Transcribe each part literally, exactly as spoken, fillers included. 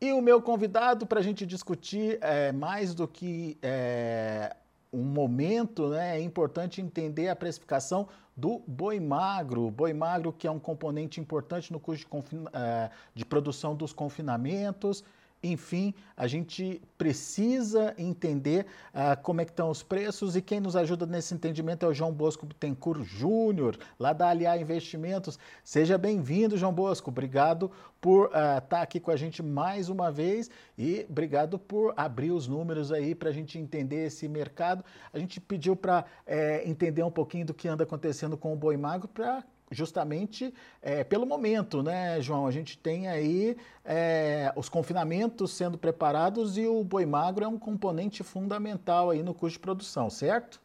E o meu convidado para a gente discutir é, mais do que é, um momento, né, é importante entender a precificação do boi magro. Boi magro que é um componente importante no custo de, confina, é, de produção dos confinamentos. Enfim, a gente precisa entender uh, como é que estão os preços e quem nos ajuda nesse entendimento é o João Bosco Bittencourt Júnior, lá da Aliar Investimentos. Seja bem-vindo, João Bosco. Obrigado por estar uh, tá aqui com a gente mais uma vez e obrigado por abrir os números aí para a gente entender esse mercado. A gente pediu para é, entender um pouquinho do que anda acontecendo com o boi magro para justamente é, pelo momento, né, João? A gente tem aí é, os confinamentos sendo preparados e o boi magro é um componente fundamental aí no custo de produção, certo?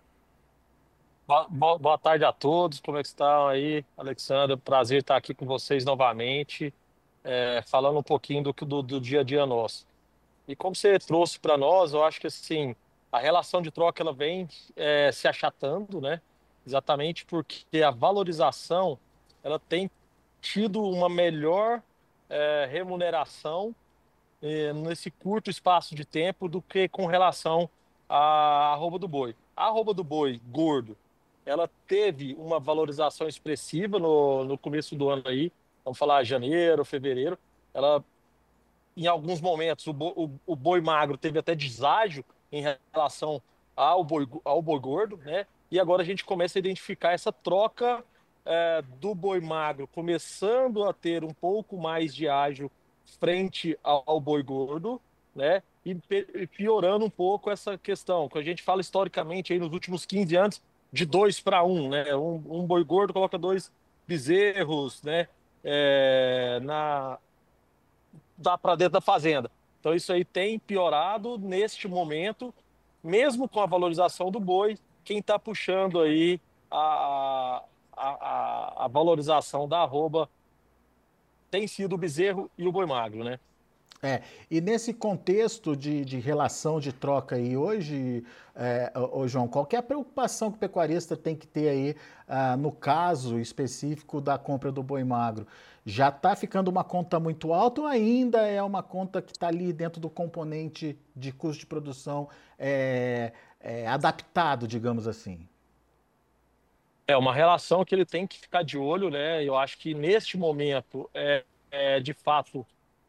Boa, boa tarde a todos, como é que estão aí, Alexandre? Prazer estar aqui com vocês novamente, é, falando um pouquinho do, do, do dia a dia nosso. E como você trouxe para nós, eu acho que assim, a relação de troca ela vem é, se achatando, né? Exatamente porque a valorização ela tem tido uma melhor é, remuneração eh, nesse curto espaço de tempo do que com relação à arroba do boi. A arroba do boi gordo, ela teve uma valorização expressiva no, no começo do ano aí, vamos falar janeiro, fevereiro, ela em alguns momentos o, bo, o, o boi magro teve até deságio em relação ao boi, ao boi gordo, né? E agora a gente começa a identificar essa troca é, do boi magro começando a ter um pouco mais de ágio frente ao, ao boi gordo, né? E, pe- e piorando um pouco essa questão, que a gente fala historicamente aí nos últimos quinze anos de dois para um, né? Um, um boi gordo coloca dois bezerros, né? É, na, dá para dentro da fazenda. Então isso aí tem piorado neste momento, mesmo com a valorização do boi, quem está puxando aí a, a, a, a valorização da arroba tem sido o bezerro e o boi magro, né? É, e nesse contexto de, de relação de troca aí hoje, é, ô, ô João, qual que é a preocupação que o pecuarista tem que ter aí ah, no caso específico da compra do boi magro? Já está ficando uma conta muito alta ou ainda é uma conta que está ali dentro do componente de custo de produção é, é, adaptado, digamos assim? É uma relação que ele tem que ficar de olho, né? Eu acho que neste momento é, é de fato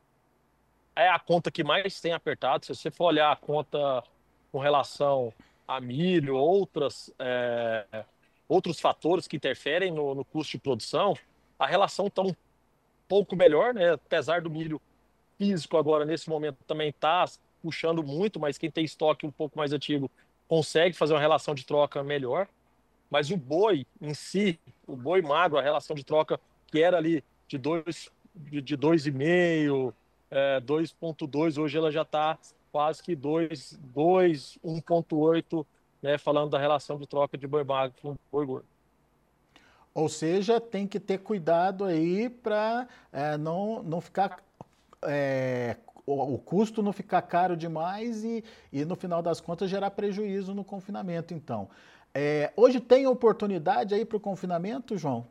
é a conta que mais tem apertado. Se você for olhar a conta com relação a milho, outras, é, outros fatores que interferem no, no custo de produção, a relação está um pouco melhor, né? Apesar do milho físico agora, nesse momento, também está puxando muito, mas quem tem estoque um pouco mais antigo consegue fazer uma relação de troca melhor. Mas o boi em si, o boi magro, a relação de troca que era ali de dois, de, de dois e meio, é, dois ponto dois, hoje ela já está quase que dois, dois, um ponto oito, né? Falando da relação de troca de boi magro com boi gordo. Ou seja, tem que ter cuidado aí para é, não, não ficar é, o, o custo não ficar caro demais e, e no final das contas gerar prejuízo no confinamento, então. É, hoje tem oportunidade aí para o confinamento, João?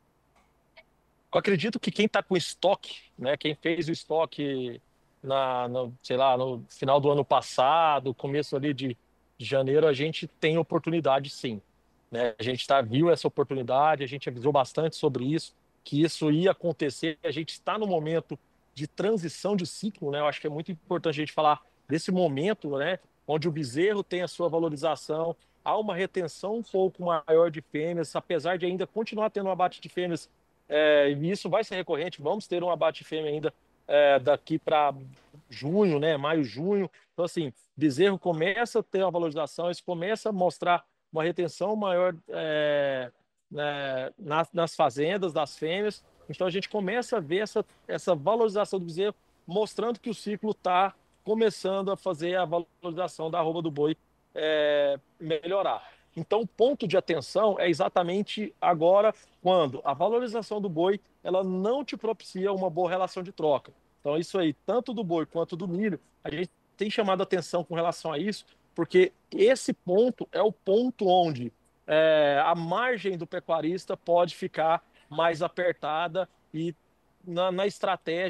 Eu acredito que quem está com estoque, né, quem fez o estoque na, no, sei lá, no final do ano passado, começo ali de, de janeiro, a gente tem oportunidade sim, né? A gente tá, viu essa oportunidade, a gente avisou bastante sobre isso, que isso ia acontecer. A gente está no momento de transição de ciclo, né? Eu acho que é muito importante a gente falar desse momento, né, onde o bezerro tem a sua valorização, há uma retenção um pouco maior de fêmeas, apesar de ainda continuar tendo um abate de fêmeas é, e isso vai ser recorrente. Vamos ter um abate fêmea ainda é, daqui para junho, né? Maio, junho. Então, assim, bezerro começa a ter uma valorização, isso começa a mostrar uma retenção maior é, né, nas, nas fazendas, das fêmeas. Então, a gente começa a ver essa, essa valorização do bezerro, mostrando que o ciclo está começando a fazer a valorização da arroba do boi é, melhorar. Então, o ponto de atenção é exatamente agora quando a valorização do boi ela não te propicia uma boa relação de troca. Então, isso aí, tanto do boi quanto do milho, a gente tem chamado atenção com relação a isso, porque esse ponto é o ponto onde é, a margem do pecuarista pode ficar mais apertada e na, na estratégia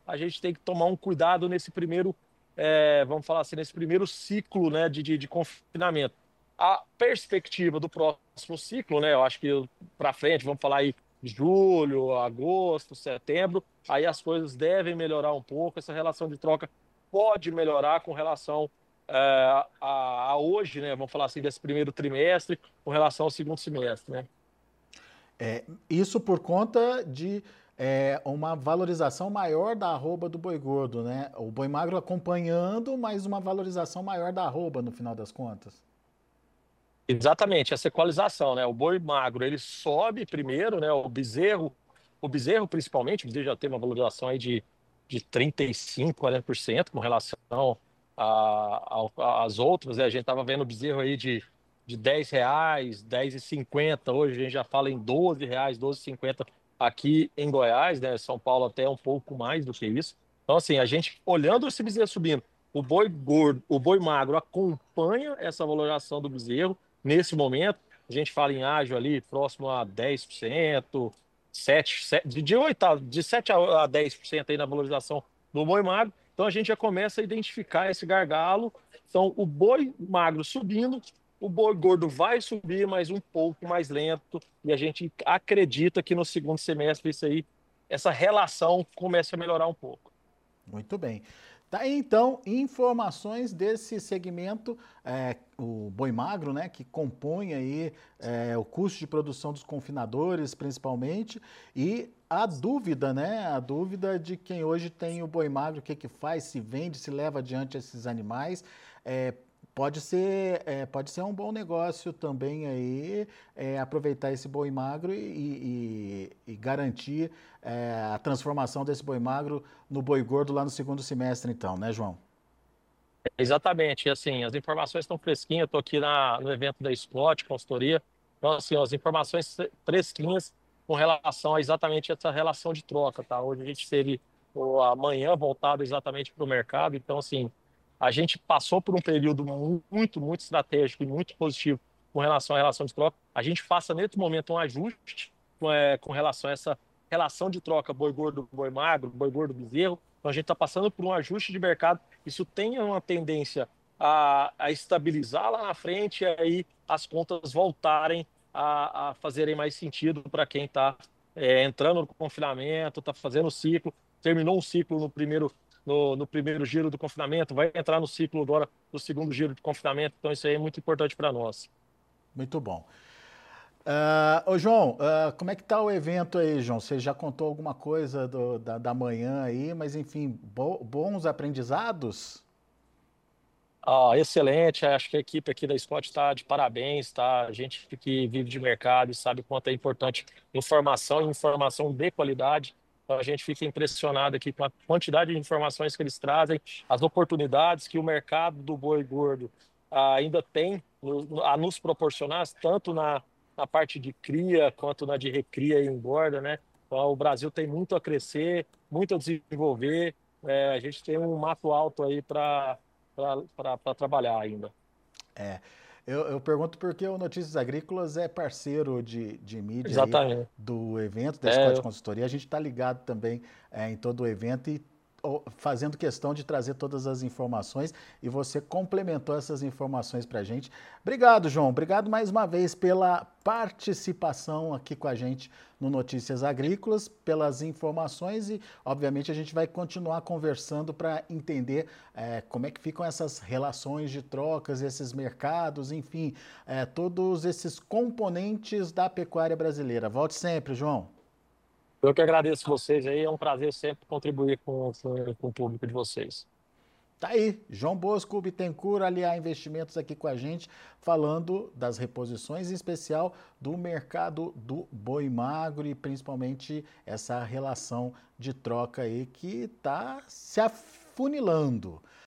a gente tem que tomar um cuidado nesse primeiro, é, vamos falar assim, nesse primeiro ciclo, né, de, de, de confinamento. A perspectiva do próximo ciclo, né, eu acho que para frente, vamos falar aí julho, agosto, setembro, aí as coisas devem melhorar um pouco, essa relação de troca pode melhorar com relação é, a, a hoje, né, vamos falar assim, desse primeiro trimestre, com relação ao segundo semestre, né? É, isso por conta de é, uma valorização maior da arroba do boi gordo, né? O boi magro acompanhando, mas uma valorização maior da arroba no final das contas. Exatamente, essa equalização, né? O boi magro, ele sobe primeiro, né? O bezerro, o bezerro principalmente, o bezerro já teve uma valorização aí de, de trinta e cinco, quarenta por cento com relação a- a- às outras, né? A gente estava vendo o bezerro aí de, de dez reais, dez e cinquenta, hoje a gente já fala em doze reais, doze e cinquenta aqui em Goiás, né? São Paulo até um pouco mais do que isso. Então, assim, a gente olhando esse bezerro subindo, o boi gordo, o boi magro acompanha essa valorização do bezerro. Nesse momento, a gente fala em ágio ali próximo a dez por cento, sete, sete, de, de, oito, a- de sete a dez por cento aí na valorização do boi magro. Então a gente já começa a identificar esse gargalo. Então o boi magro subindo, o boi gordo vai subir, mas um pouco mais lento. E a gente acredita que no segundo semestre isso aí, essa relação comece a melhorar um pouco. Muito bem. Tá aí, então, informações desse segmento, é, o boi magro, né, que compõe aí é, o custo de produção dos confinadores, principalmente, e a dúvida, né, a dúvida de quem hoje tem o boi magro, o que que faz, se vende, se leva adiante esses animais, é, pode ser, é, pode ser um bom negócio também aí, é, aproveitar esse boi magro e, e- e garantir é, a transformação desse boi magro no boi gordo lá no segundo semestre, então, né, João? Exatamente, e assim, as informações estão fresquinhas, eu estou aqui na, no evento da Spot, consultoria, então assim, as informações fresquinhas com relação a exatamente essa relação de troca, tá? Hoje a gente teve o amanhã voltado exatamente para o mercado, então assim, a gente passou por um período muito, muito estratégico e muito positivo com relação à relação de troca, a gente passa nesse momento um ajuste com, é, com relação a essa relação de troca boi gordo, boi magro, boi gordo, bezerro, então a gente está passando por um ajuste de mercado, isso tem uma tendência a, a estabilizar lá na frente e aí as contas voltarem a, a fazerem mais sentido para quem está é, entrando no confinamento, está fazendo o ciclo, terminou um ciclo no primeiro, no, no primeiro giro do confinamento, vai entrar no ciclo agora do segundo giro de confinamento, então isso aí é muito importante para nós. Muito bom. Ah, ô, João, ah, como é que tá o evento aí, João? Você já contou alguma coisa do- da, da manhã aí, mas enfim, bo- bons aprendizados? Ah, excelente, acho que a equipe aqui da Scott está de parabéns, tá? A gente que vive de mercado e sabe quanto é importante informação e informação de qualidade. Então a gente fica impressionado aqui com a quantidade de informações que eles trazem, as oportunidades que o mercado do boi gordo ah, ainda tem no- a nos proporcionar, tanto na, na parte de cria quanto na de recria e engorda, né? Então o Brasil tem muito a crescer, muito a desenvolver. É, a gente tem um mato alto aí para para trabalhar ainda. É, eu, eu pergunto porque o Notícias Agrícolas é parceiro de, de mídia aí Exatamente. do evento, da Scott É, Consultoria. A gente está ligado também é, em todo o evento e ó, fazendo questão de trazer todas as informações e você complementou essas informações para a gente. Obrigado, João. Obrigado mais uma vez pela participação aqui com a gente no Notícias Agrícolas, pelas informações e, obviamente, a gente vai continuar conversando para entender é, como é que ficam essas relações de trocas, esses mercados, enfim, é, todos esses componentes da pecuária brasileira. Volte sempre, João. eu que agradeço vocês aí, é um prazer sempre contribuir com, com, com o público de vocês. Tá aí, João Bosco Bittencourt, Aliar Investimentos aqui com a gente, falando das reposições, em especial do mercado do boi magro e principalmente essa relação de troca aí que está se afunilando.